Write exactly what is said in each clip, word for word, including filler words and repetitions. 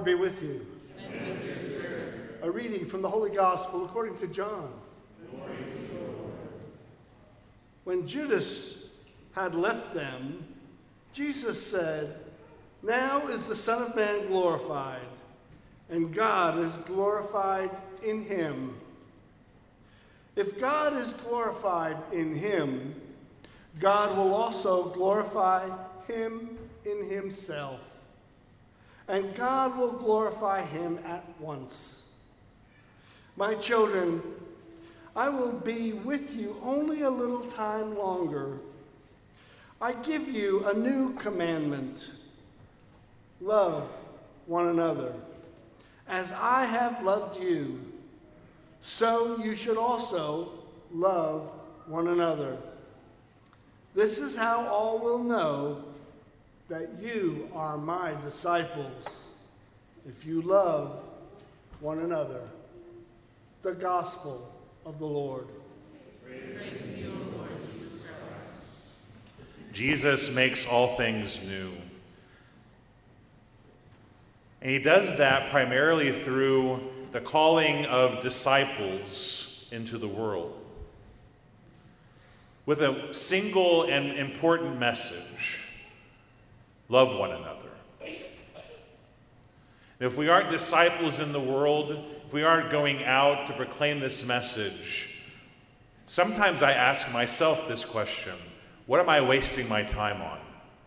Lord be with you. And with your spirit. A reading from the Holy Gospel according to John. Glory to you, Lord. When Judas had left them, Jesus said, "Now is the Son of Man glorified, and God is glorified in him. If God is glorified in him, God will also glorify him in himself. And God will glorify him at once. My children, I will be with you only a little time longer. I give you a new commandment. Love one another. As I have loved you, so you should also love one another. This is how all will know that you are my disciples, if you love one another." The Gospel of the Lord. Praise to you, Lord Jesus Christ. Jesus makes all things new. And he does that primarily through the calling of disciples into the world, with a single and important message: love one another. If we aren't disciples in the world, if we aren't going out to proclaim this message, sometimes I ask myself this question: what am I wasting my time on?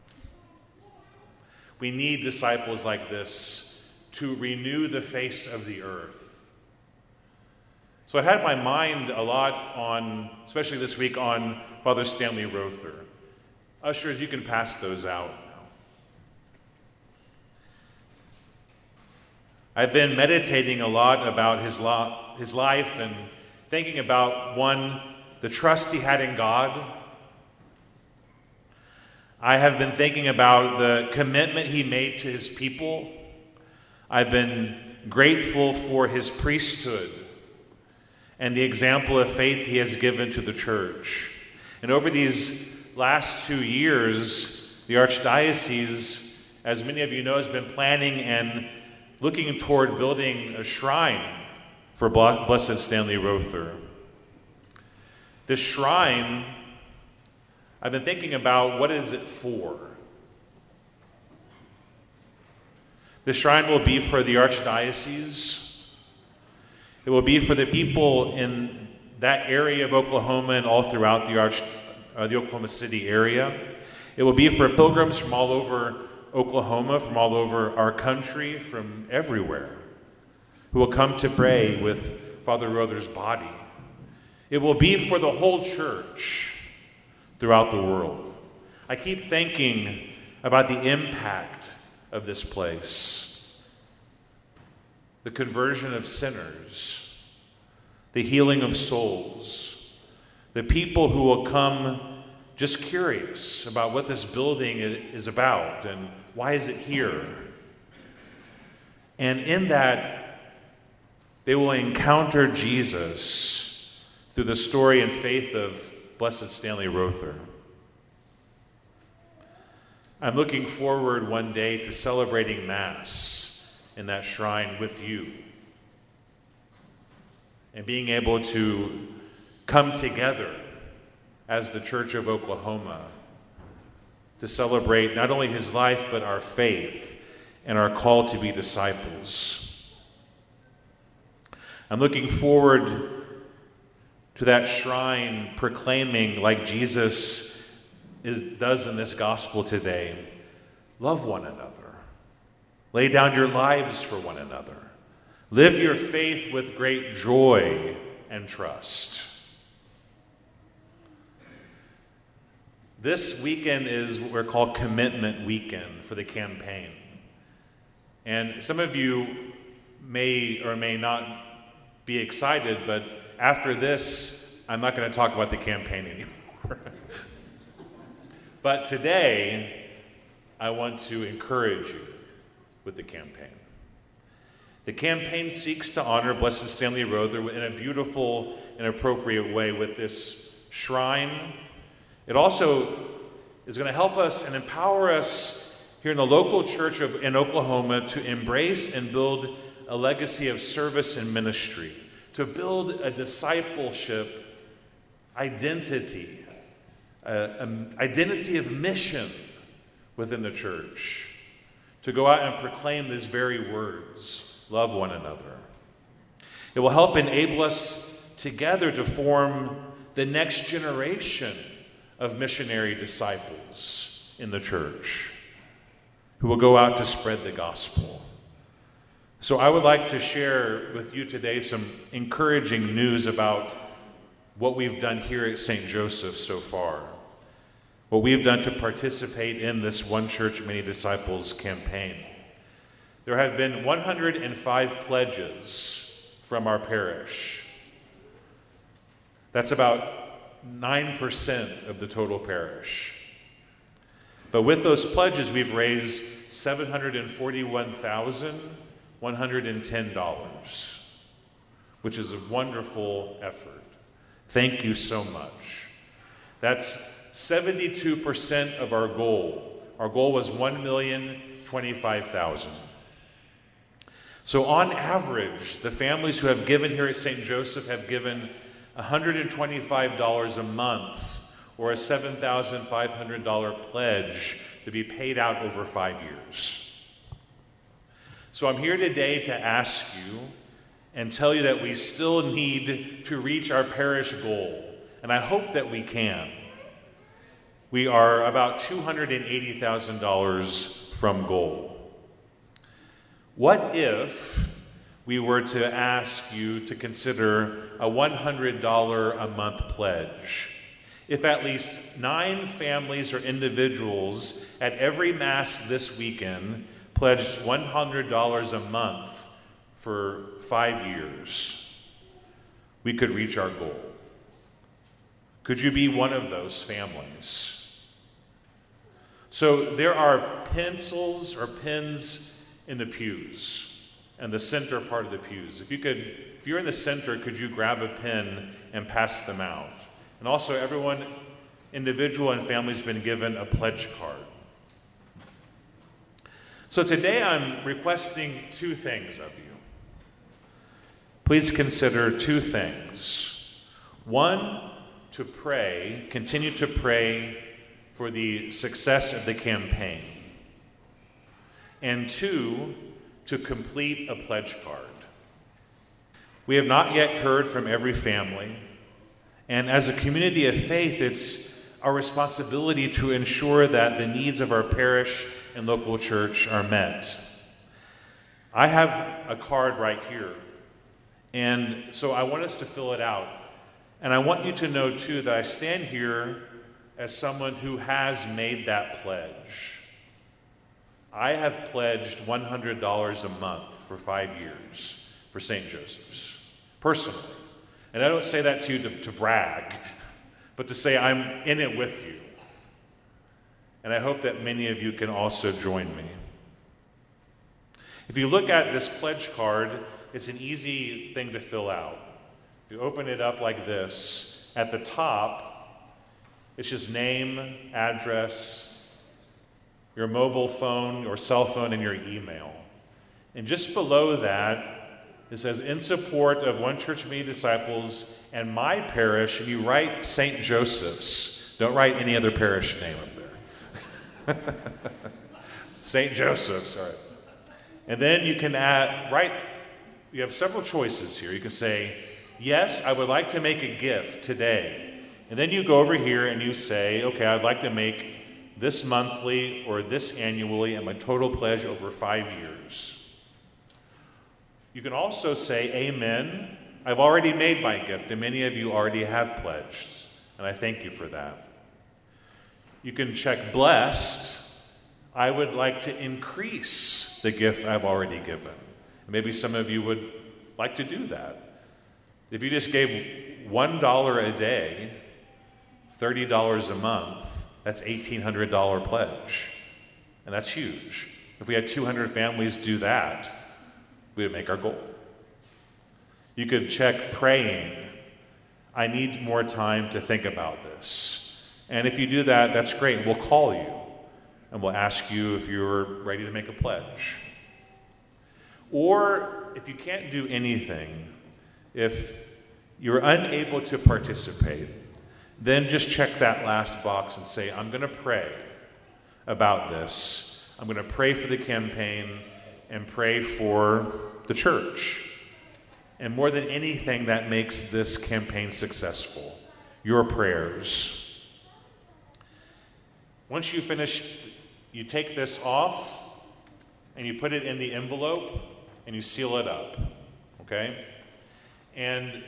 We need disciples like this to renew the face of the earth. So I had my mind a lot on, especially this week, on Father Stanley Rother. Ushers, you can pass those out. I've been meditating a lot about his, lo- his life and thinking about, one, the trust he had in God. I have been thinking about the commitment he made to his people. I've been grateful for his priesthood and the example of faith he has given to the church. And over these last two years, the Archdiocese, as many of you know, has been planning and looking toward building a shrine for Blessed Stanley Rother. This shrine, I've been thinking about, what is it for? The shrine will be for the Archdiocese. It will be for the people in that area of Oklahoma and all throughout the, Arch, uh, the Oklahoma City area. It will be for pilgrims from all over Oklahoma, from all over our country, from everywhere, who will come to pray with Father Rother's body. It will be for the whole church throughout the world. I keep thinking about the impact of this place, the conversion of sinners, the healing of souls, the people who will come just curious about what this building is about and why is it here. And in that, they will encounter Jesus through the story and faith of Blessed Stanley Rother. I'm looking forward one day to celebrating Mass in that shrine with you and being able to come together as the Church of Oklahoma to celebrate not only his life, but our faith and our call to be disciples. I'm looking forward to that shrine proclaiming, like Jesus is, does in this gospel today, love one another. Lay down your lives for one another. Live your faith with great joy and trust. This weekend is what we're called Commitment Weekend for the campaign. And some of you may or may not be excited, but after this, I'm not going to talk about the campaign anymore. But today, I want to encourage you with the campaign. The campaign seeks to honor Blessed Stanley Rother in a beautiful and appropriate way with this shrine. It also is going to help us and empower us here in the local church of, in Oklahoma to embrace and build a legacy of service and ministry, to build a discipleship identity, an identity of mission within the church, to go out and proclaim these very words, love one another. It will help enable us together to form the next generation of missionary disciples in the church who will go out to spread the gospel. So I would like to share with you today some encouraging news about what we've done here at Saint Joseph so far, what we've done to participate in this One Church, Many Disciples campaign. There have been one hundred five pledges from our parish. That's about nine percent of the total parish. But with those pledges, we've raised seven hundred forty-one thousand one hundred ten dollars, which is a wonderful effort. Thank you so much. That's seventy-two percent of our goal. Our goal was one million twenty-five thousand dollars. So on average, the families who have given here at Saint Joseph have given one hundred twenty-five dollars a month, or a seven thousand five hundred dollars pledge to be paid out over five years. So I'm here today to ask you and tell you that we still need to reach our parish goal, and I hope that we can. We are about two hundred eighty thousand dollars from goal. What if we were to ask you to consider a one hundred dollars a month pledge? If at least nine families or individuals at every Mass this weekend pledged one hundred dollars a month for five years, we could reach our goal. Could you be one of those families? So there are pencils or pens in the pews, and the center part of the pews. If you could, if you're in the center, could you grab a pen and pass them out? And also, everyone, individual and family, has been given a pledge card. So today I'm requesting two things of you. Please consider two things. One, to pray, continue to pray for the success of the campaign. And two, to complete a pledge card. We have not yet heard from every family, and as a community of faith, it's our responsibility to ensure that the needs of our parish and local church are met. I have a card right here, and so I want us to fill it out. And I want you to know, too, that I stand here as someone who has made that pledge. I have pledged one hundred dollars a month for five years for Saint Joseph's, personally. And I don't say that to you to, to brag, but to say I'm in it with you. And I hope that many of you can also join me. If you look at this pledge card, it's an easy thing to fill out. You open it up like this. At the top, it's just name, address, your mobile phone or cell phone, and your email. And just below that, it says, in support of One Church, Many Disciples and my parish, and you write Saint Joseph's. Don't write any other parish name up there. Saint Joseph's, all right. And then you can add, write, you have several choices here. You can say, yes, I would like to make a gift today. And then you go over here and you say, okay, I'd like to make this monthly or this annually, and my total pledge over five years. You can also say, amen, I've already made my gift, and many of you already have pledged, and I thank you for that. You can check blessed, I would like to increase the gift I've already given. And maybe some of you would like to do that. If you just gave one dollar a day, thirty dollars a month, that's eighteen hundred dollars pledge, and that's huge. If we had two hundred families do that, we would make our goal. You could check praying. I need more time to think about this. And if you do that, that's great. We'll call you. and we'll ask you if you're ready to make a pledge. Or if you can't do anything, if you're unable to participate, then just check that last box and say, I'm going to pray about this. I'm going to pray for the campaign and pray for the church. And more than anything that makes this campaign successful, your prayers. Once you finish, you take this off and you put it in the envelope and you seal it up, okay? And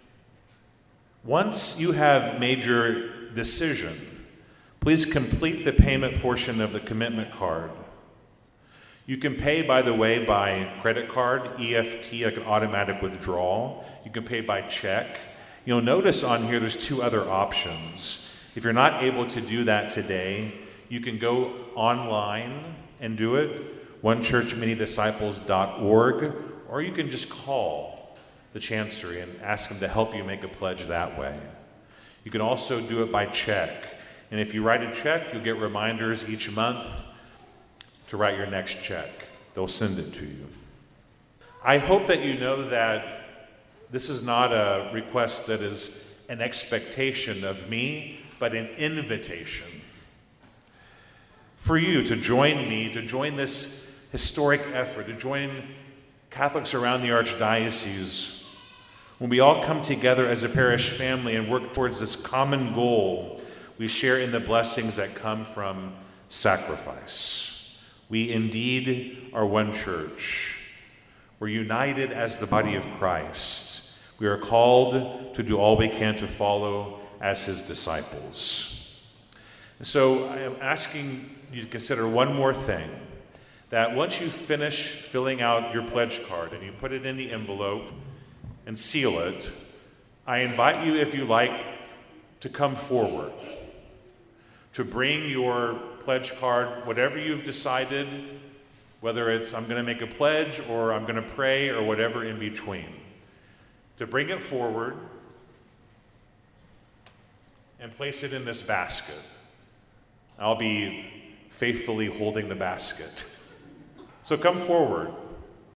once you have made your decision, please complete the payment portion of the commitment card. You can pay, by the way, by credit card, E F T, like an automatic withdrawal. You can pay by check. You'll notice on here there's two other options. If you're not able to do that today, you can go online and do it, one church many disciples dot org, or you can just call the Chancery and ask them to help you make a pledge that way. You can also do it by check. And if you write a check, you'll get reminders each month to write your next check. They'll send it to you. I hope that you know that this is not a request that is an expectation of me, but an invitation for you to join me, to join this historic effort, to join Catholics around the Archdiocese when we all come together as a parish family and work towards this common goal we share in the blessings that come from sacrifice. We indeed are one church. We're united as the body of Christ. We are called to do all we can to follow as his disciples. And so I am asking you to consider one more thing, that once you finish filling out your pledge card and you put it in the envelope and seal it, I invite you, if you like, to come forward, to bring your pledge card, whatever you've decided, whether it's I'm going to make a pledge or I'm going to pray or whatever in between, to bring it forward and place it in this basket. I'll be faithfully holding the basket. So come forward.